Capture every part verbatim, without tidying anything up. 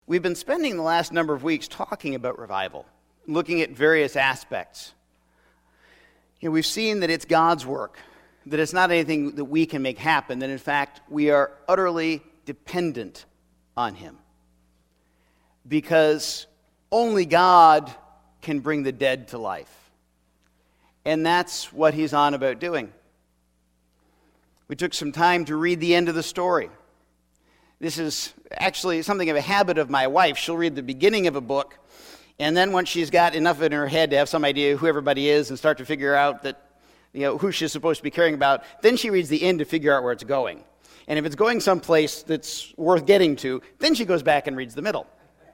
We've been spending the last number of weeks talking about revival, looking at various aspects. You know, we've seen that it's God's work, that it's not anything that we can make happen, that in fact we are utterly dependent on Him. Because only God can bring the dead to life. And that's what He's on about doing. We took some time to read the end of the story. This is actually something of a habit of my wife. She'll read the beginning of a book, and then once she's got enough in her head to have some idea who everybody is and start to figure out that, you know, who she's supposed to be caring about, then she reads the end to figure out where it's going. And if it's going someplace that's worth getting to, then she goes back and reads the middle.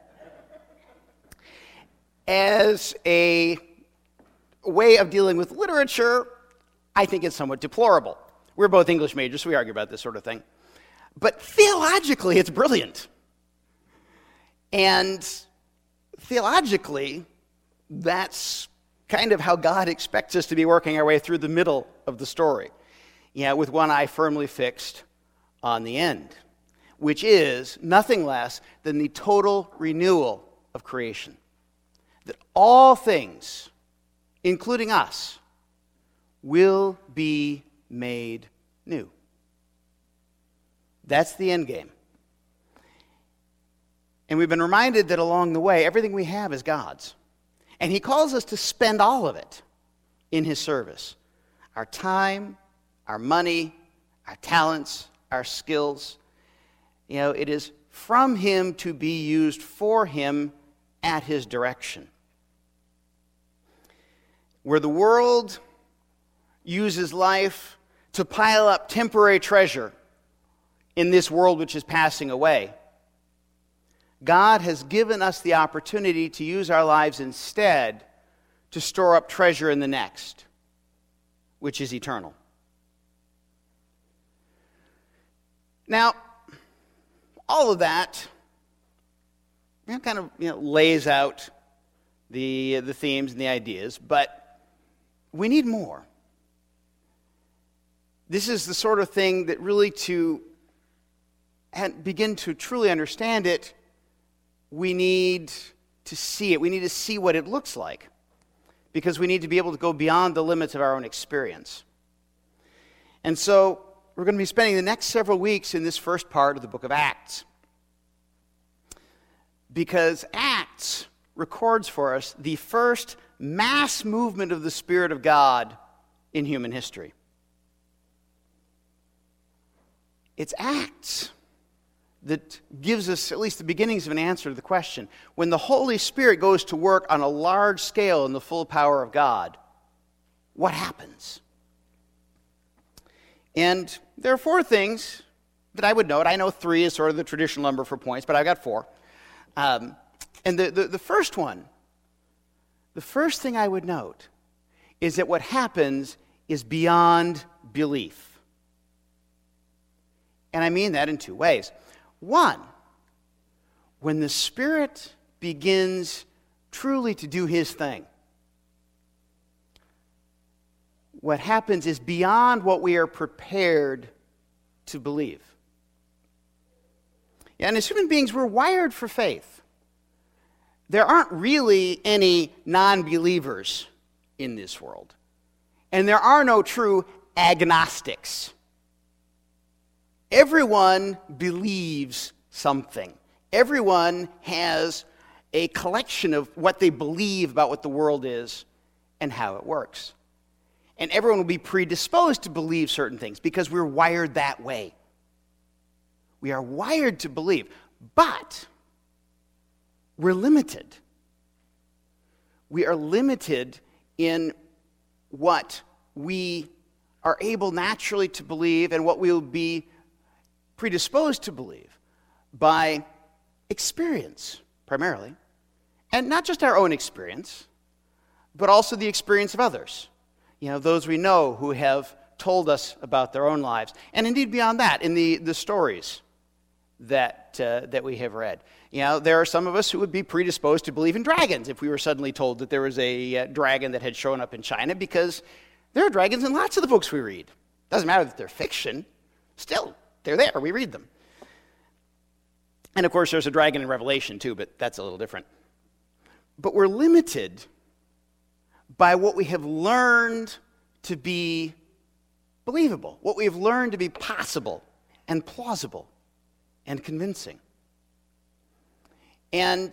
As a way of dealing with literature, I think it's somewhat deplorable. We're both English majors, so we argue about this sort of thing. But theologically, it's brilliant. And theologically, that's kind of how God expects us to be working our way through the middle of the story. Yeah, with one eye firmly fixed on the end, which is nothing less than the total renewal of creation. That all things, including us, will be made new. That's the end game. And we've been reminded that along the way, everything we have is God's. And He calls us to spend all of it in His service. Our time, our money, our talents, our skills. You know, it is from Him to be used for Him at His direction. Where the world uses life to pile up temporary treasure in this world which is passing away, God has given us the opportunity to use our lives instead to store up treasure in the next, which is eternal. Now, all of that, you know, kind of, you know, lays out the the themes and the ideas, but we need more. This is the sort of thing that really, to begin to truly understand it, we need to see it. We need to see what it looks like, because we need to be able to go beyond the limits of our own experience. And so we're going to be spending the next several weeks in this first part of the book of Acts, because Acts records for us the first mass movement of the Spirit of God in human history. It's Acts that gives us at least the beginnings of an answer to the question. When the Holy Spirit goes to work on a large scale in the full power of God, what happens? And there are four things that I would note. I know three is sort of the traditional number for points, but I've got four. Um, and the, the, the first one, the first thing I would note is that what happens is beyond belief. And I mean that in two ways. One, when the Spirit begins truly to do His thing, what happens is beyond what we are prepared to believe. And as human beings, we're wired for faith. There aren't really any non-believers in this world. And there are no true agnostics. Everyone believes something. Everyone has a collection of what they believe about what the world is and how it works. And everyone will be predisposed to believe certain things because we're wired that way. We are wired to believe, but we're limited. We are limited in what we are able naturally to believe and what we will be predisposed to believe by experience, primarily. And not just our own experience, but also the experience of others. You know, those we know who have told us about their own lives. And indeed beyond that, in the, the stories that uh, that we have read. You know, there are some of us who would be predisposed to believe in dragons if we were suddenly told that there was a uh, dragon that had shown up in China, because there are dragons in lots of the books we read. Doesn't matter that they're fiction. Still, they're there. We read them. And of course, there's a dragon in Revelation too, but that's a little different. But we're limited by what we have learned to be believable, what we have learned to be possible and plausible and convincing. And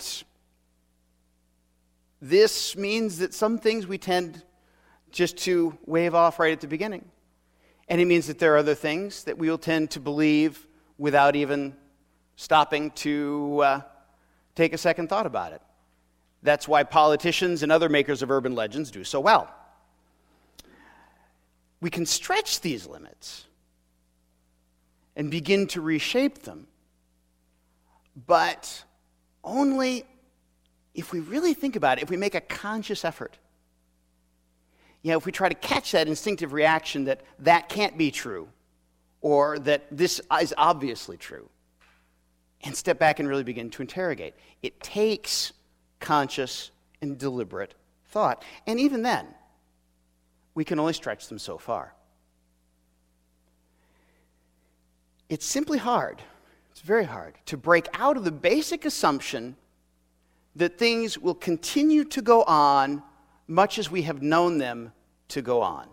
this means that some things we tend just to wave off right at the beginning. And it means that there are other things that we will tend to believe without even stopping to uh, take a second thought about it. That's why politicians and other makers of urban legends do so well. We can stretch these limits and begin to reshape them, but only if we really think about it, if we make a conscious effort. You know, if we try to catch that instinctive reaction that that can't be true, or that this is obviously true, and step back and really begin to interrogate. It takes conscious and deliberate thought. And even then, we can only stretch them so far. It's simply hard, it's very hard, to break out of the basic assumption that things will continue to go on much as we have known them to go on.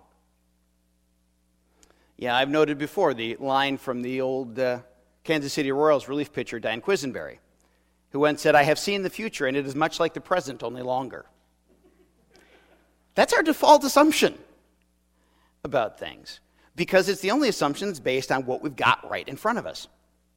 Yeah, I've noted before the line from the old uh, Kansas City Royals relief pitcher Dan Quisenberry, who once said, "I have seen the future, and it is much like the present, only longer." That's our default assumption about things, because it's the only assumption that's based on what we've got right in front of us.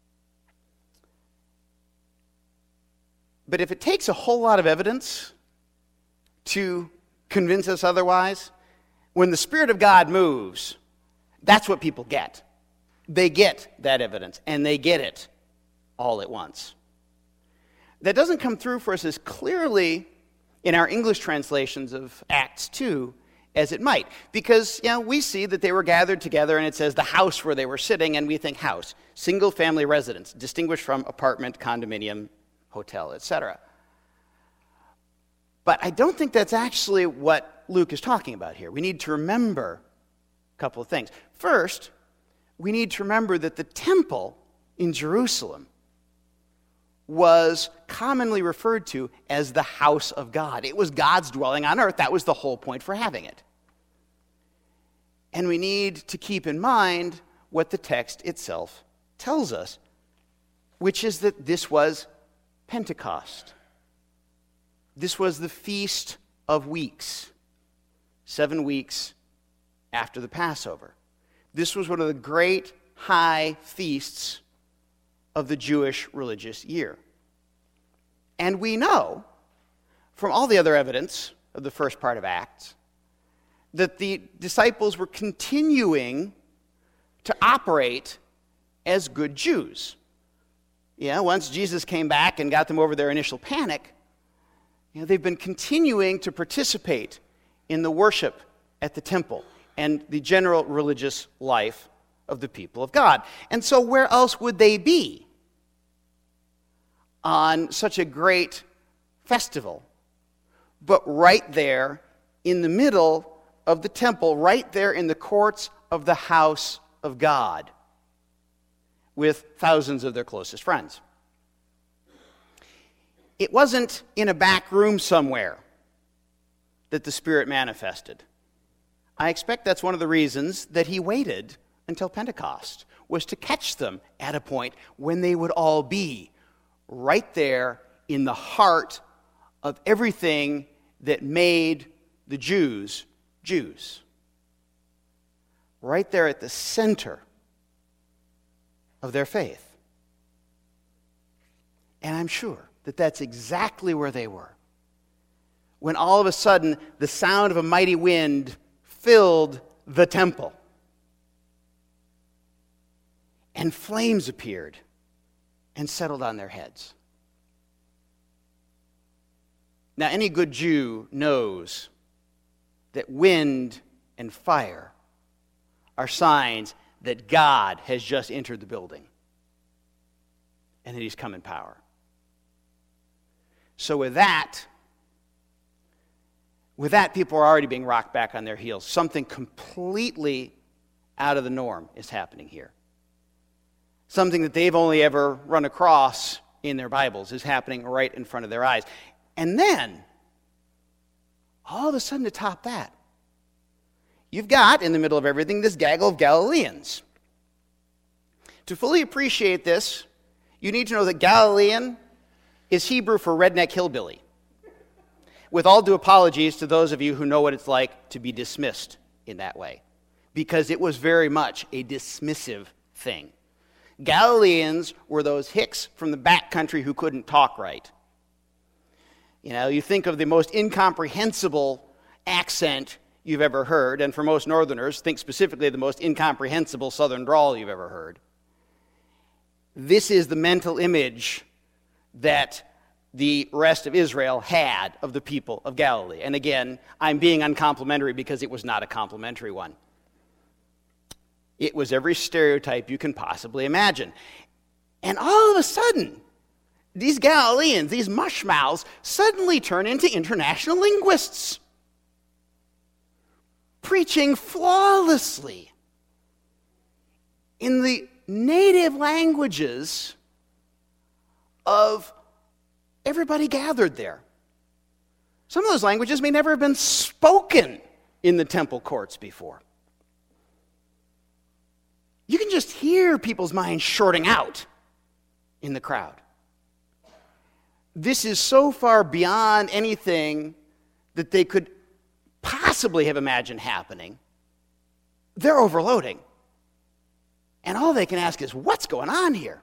But if it takes a whole lot of evidence to convince us otherwise, when the Spirit of God moves, that's what people get. They get that evidence, and they get it all at once. That doesn't come through for us as clearly in our English translations of Acts two as it might, because you know, we see that they were gathered together, and it says the house where they were sitting, and we think house, single-family residence, distinguished from apartment, condominium, hotel, et cetera. But I don't think that's actually what Luke is talking about here. We need to remember a couple of things. First, we need to remember that the temple in Jerusalem was commonly referred to as the house of God. It was God's dwelling on earth. That was the whole point for having it. And we need to keep in mind what the text itself tells us, which is that this was Pentecost. This was the Feast of Weeks, seven weeks after the Passover. This was one of the great high feasts of the Jewish religious year. And we know from all the other evidence of the first part of Acts that the disciples were continuing to operate as good Jews. Yeah, once Jesus came back and got them over their initial panic, you know, they've been continuing to participate in the worship at the temple and the general religious life of the people of God. And so where else would they be on such a great festival but right there in the middle of the temple, right there in the courts of the house of God, with thousands of their closest friends. It wasn't in a back room somewhere that the Spirit manifested. I expect that's one of the reasons that he waited until Pentecost, was to catch them at a point when they would all be right there in the heart of everything that made the Jews Jews. Right there at the center of their faith. And I'm sure that that's exactly where they were when all of a sudden the sound of a mighty wind filled the temple. And flames appeared and settled on their heads. Now, any good Jew knows that wind and fire are signs that God has just entered the building and that he's come in power. So with that, with that, people are already being rocked back on their heels. Something completely out of the norm is happening here. Something that they've only ever run across in their Bibles is happening right in front of their eyes. And then, all of a sudden to top that, you've got, in the middle of everything, this gaggle of Galileans. To fully appreciate this, you need to know that Galilean is Hebrew for redneck hillbilly. With all due apologies to those of you who know what it's like to be dismissed in that way, because it was very much a dismissive thing. Galileans were those hicks from the back country who couldn't talk right. You know, you think of the most incomprehensible accent you've ever heard, and for most Northerners, think specifically of the most incomprehensible Southern drawl you've ever heard. This is the mental image that the rest of Israel had of the people of Galilee. And again, I'm being uncomplimentary because it was not a complimentary one. It was every stereotype you can possibly imagine. And all of a sudden, these Galileans, these mushmouths, suddenly turn into international linguists, preaching flawlessly in the native languages of everybody gathered there. Some of those languages may never have been spoken in the temple courts before. You can just hear people's minds shorting out in the crowd. This is so far beyond anything that they could possibly have imagined happening. They're overloading. And all they can ask is, what's going on here?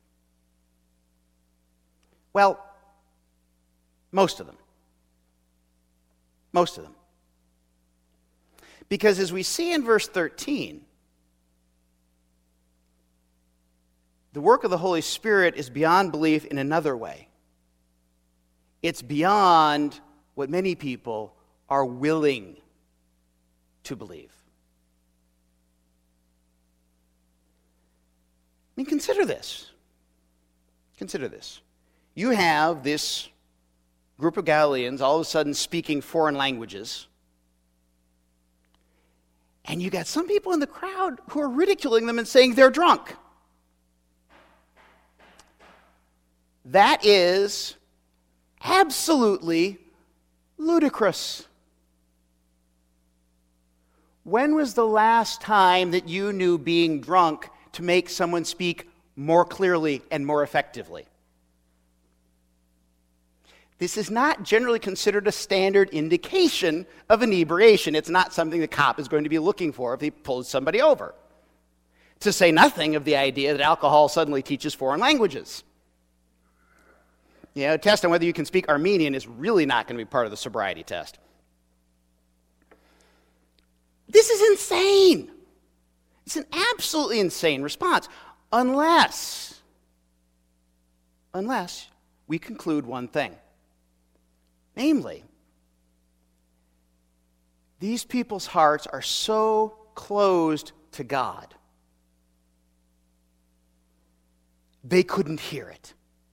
Well, most of them. Most of them. Because as we see in verse thirteen, the work of the Holy Spirit is beyond belief in another way. It's beyond what many people are willing to believe. I mean, consider this. Consider this. You have this group of Galileans all of a sudden speaking foreign languages. And you got some people in the crowd who are ridiculing them and saying they're drunk. That is absolutely ludicrous. When was the last time that you knew being drunk to make someone speak more clearly and more effectively? This is not generally considered a standard indication of inebriation. It's not something the cop is going to be looking for if he pulls somebody over. To say nothing of the idea that alcohol suddenly teaches foreign languages. You know, a test on whether you can speak Armenian is really not going to be part of the sobriety test. This is insane. It's an absolutely insane response. Unless, unless we conclude one thing. Namely, these people's hearts are so closed to God, they couldn't hear it.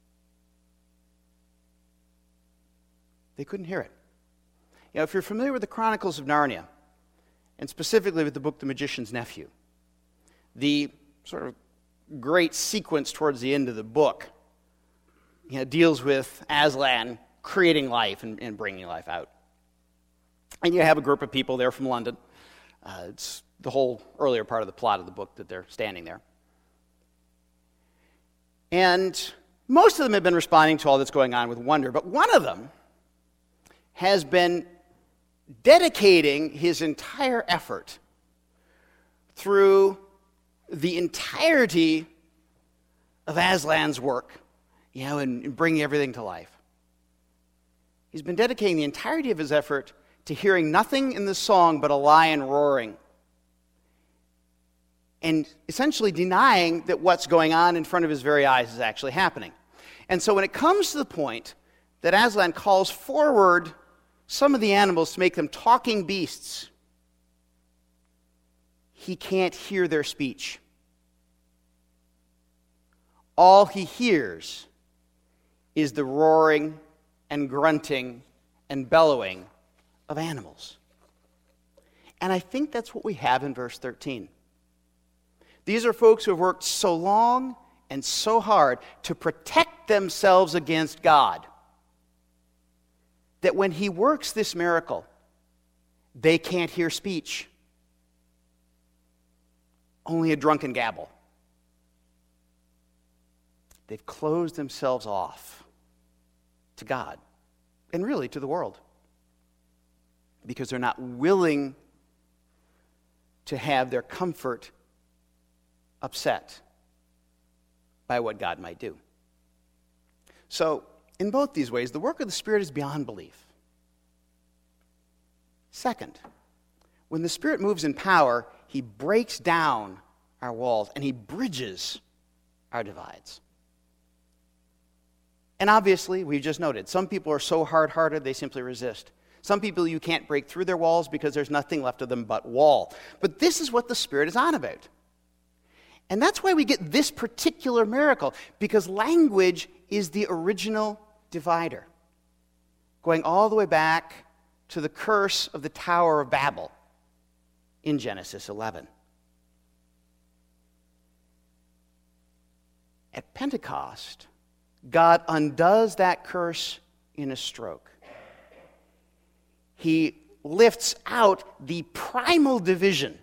They couldn't hear it. You know, if you're familiar with the Chronicles of Narnia, and specifically with the book The Magician's Nephew, the sort of great sequence towards the end of the book, you know, deals with Aslan creating life and, and bringing life out. And you have a group of people there from London. Uh, it's the whole earlier part of the plot of the book that they're standing there. And most of them have been responding to all that's going on with wonder, but one of them has been dedicating his entire effort through the entirety of Aslan's work, you know, and, and bringing everything to life. He's been dedicating the entirety of his effort to hearing nothing in the song but a lion roaring, and essentially denying that what's going on in front of his very eyes is actually happening. And so when it comes to the point that Aslan calls forward some of the animals to make them talking beasts, he can't hear their speech. All he hears is the roaring and grunting and bellowing of animals. And I think that's what we have in verse thirteen. These are folks who have worked so long and so hard to protect themselves against God that when he works this miracle, they can't hear speech. Only a drunken gabble. They've closed themselves off to God and really to the world because they're not willing to have their comfort upset by what God might do. So, in both these ways, the work of the Spirit is beyond belief. Second, when the Spirit moves in power, he breaks down our walls and he bridges our divides. And obviously, we've just noted, some people are so hard-hearted they simply resist. Some people you can't break through their walls because there's nothing left of them but wall. But this is what the Spirit is on about. And that's why we get this particular miracle, because language is the original divider, going all the way back to the curse of the Tower of Babel in Genesis eleven. At Pentecost, God undoes that curse in a stroke. He lifts out the primal division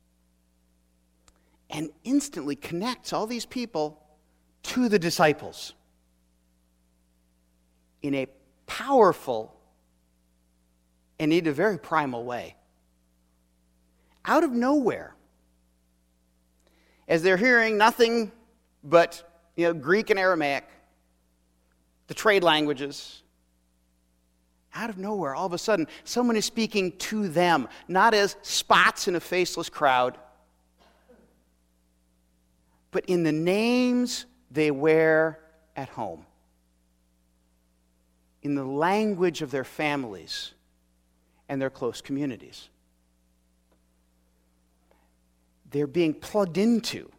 and instantly connects all these people to the disciples in a powerful and in a very primal way. Out of nowhere, as they're hearing nothing but, you know, Greek and Aramaic, the trade languages, out of nowhere, all of a sudden, someone is speaking to them, not as spots in a faceless crowd, but in the names they wear at home, in the language of their families and their close communities. They're being plugged into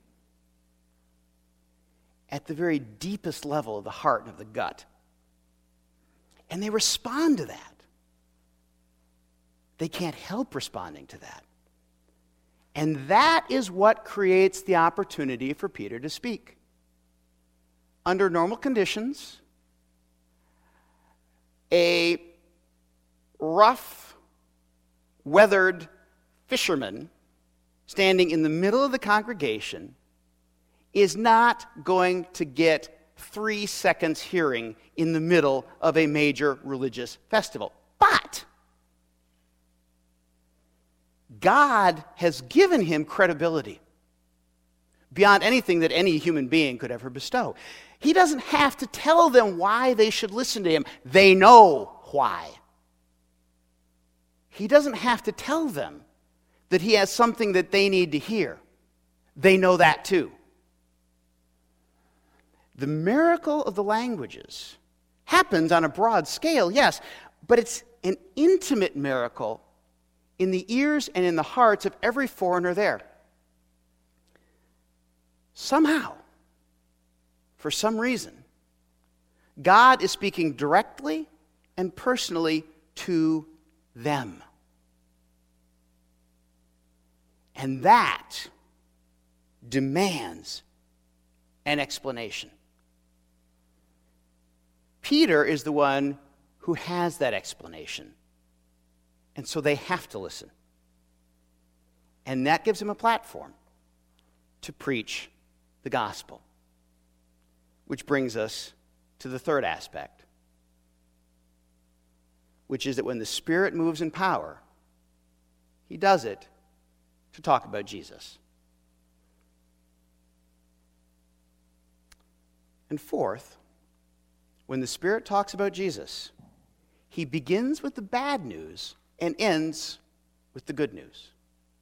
at the very deepest level of the heart and of the gut. And they respond to that. They can't help responding to that. And that is what creates the opportunity for Peter to speak. Under normal conditions, a rough, weathered fisherman standing in the middle of the congregation is not going to get three seconds hearing in the middle of a major religious festival. But God has given him credibility beyond anything that any human being could ever bestow. He doesn't have to tell them why they should listen to him. They know why. He doesn't have to tell them that he has something that they need to hear. They know that too. The miracle of the languages happens on a broad scale, yes, but it's an intimate miracle in the ears and in the hearts of every foreigner there. Somehow, for some reason, God is speaking directly and personally to them. And that demands an explanation. Peter is the one who has that explanation. And so they have to listen. And that gives him a platform to preach the gospel. Which brings us to the third aspect, which is that when the Spirit moves in power, he does it to talk about Jesus. And fourth, when the Spirit talks about Jesus, he begins with the bad news and ends with the good news.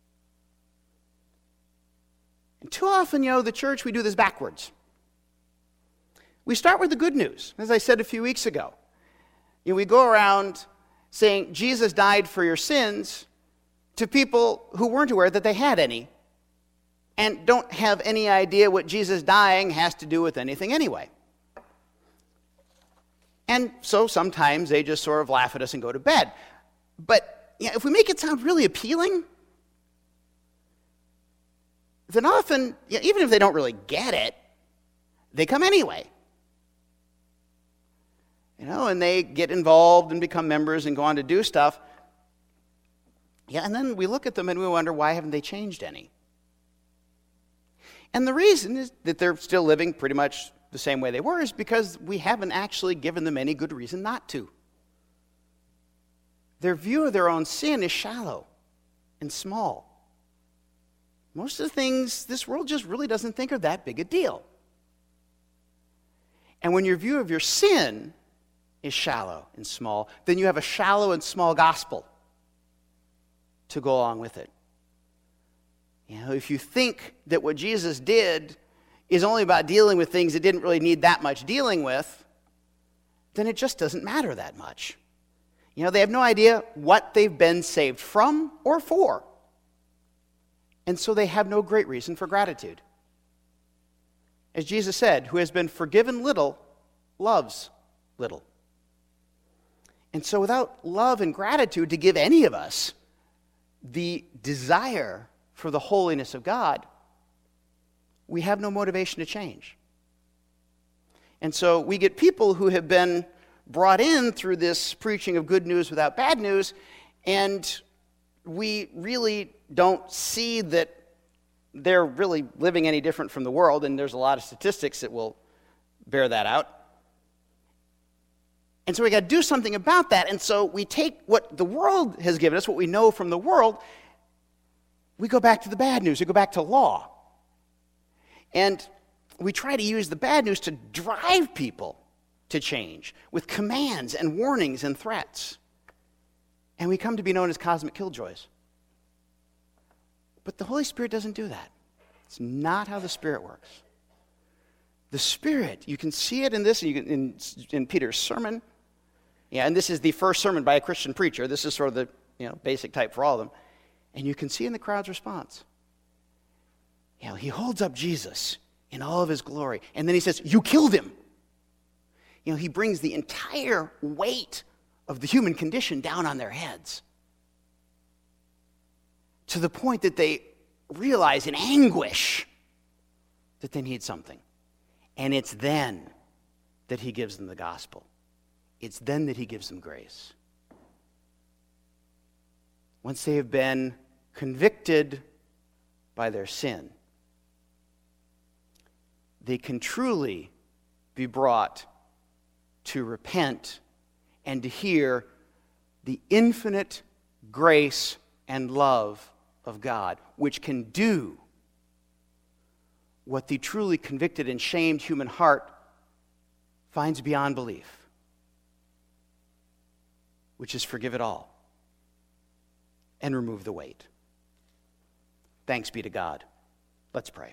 And too often, you know, the church, we do this backwards. We start with the good news, as I said a few weeks ago. You know, we go around saying, Jesus died for your sins, to people who weren't aware that they had any, and don't have any idea what Jesus dying has to do with anything anyway. And so sometimes they just sort of laugh at us and go to bed. But you know, if we make it sound really appealing, then often, you know, even if they don't really get it, they come anyway. You know, and they get involved and become members and go on to do stuff. Yeah, and then we look at them and we wonder, why haven't they changed any? And the reason is that they're still living pretty much the same way they were is because we haven't actually given them any good reason not to. Their view of their own sin is shallow and small. Most of the things this world just really doesn't think are that big a deal. And when your view of your sin is shallow and small, then you have a shallow and small gospel to go along with it. You know, if you think that what Jesus did is only about dealing with things that didn't really need that much dealing with, then it just doesn't matter that much. You know, they have no idea what they've been saved from or for. And so they have no great reason for gratitude. As Jesus said, who has been forgiven little, loves little. And so without love and gratitude to give any of us the desire for the holiness of God, we have no motivation to change. And so we get people who have been brought in through this preaching of good news without bad news, and we really don't see that they're really living any different from the world, and there's a lot of statistics that will bear that out. And so we got to do something about that, and so we take what the world has given us, what we know from the world, we go back to the bad news, we go back to law. And we try to use the bad news to drive people to change with commands and warnings and threats. And we come to be known as cosmic killjoys. But the Holy Spirit doesn't do that. It's not how the Spirit works. The Spirit, you can see it in this, you can, in, in Peter's sermon. Yeah, and this is the first sermon by a Christian preacher. This is sort of the you know basic type for all of them. And you can see in the crowd's response. You know, he holds up Jesus in all of his glory. And then he says, you killed him. You know, he brings the entire weight of the human condition down on their heads. To the point that they realize in anguish that they need something. And it's then that he gives them the gospel. It's then that he gives them grace. Once they have been convicted by their sin, they can truly be brought to repent and to hear the infinite grace and love of God, which can do what the truly convicted and shamed human heart finds beyond belief, which is forgive it all and remove the weight. Thanks be to God. Let's pray.